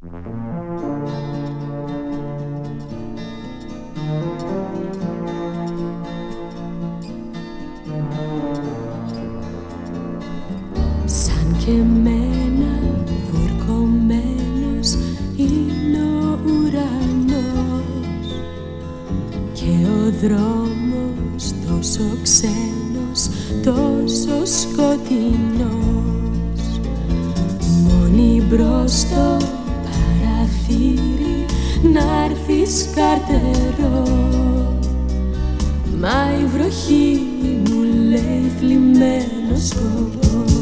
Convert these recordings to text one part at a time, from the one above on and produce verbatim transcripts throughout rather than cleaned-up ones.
Σαν και εμένα βουρκωμένος είναι ο ουρανός και ο δρόμος τόσο ξένος, τόσο σκοτεινός. Μόνη μπρος στο παραθύρι να'ρθεις καρτερό, μα η βροχή μου λέει θλιμμένο σκοπό.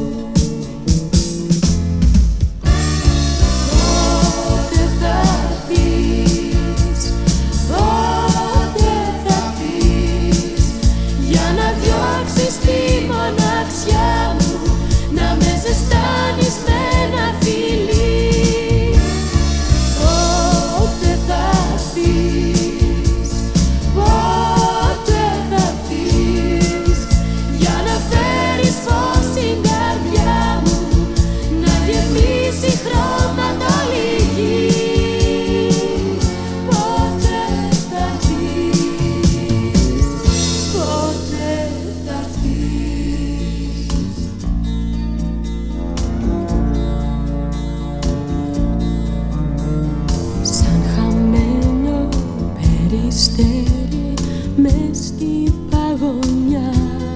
Μες στην παγωνιά,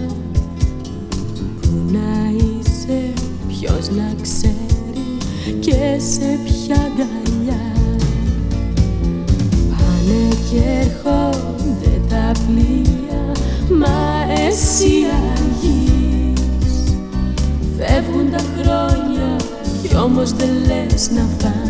που να είσαι, ποιος να ξέρει και σε ποια αγκαλιά. Πάνε και έρχονται τα πλοία, μα εσύ αργείς. Φεύγουν τα χρόνια κι όμως δεν λες να φας.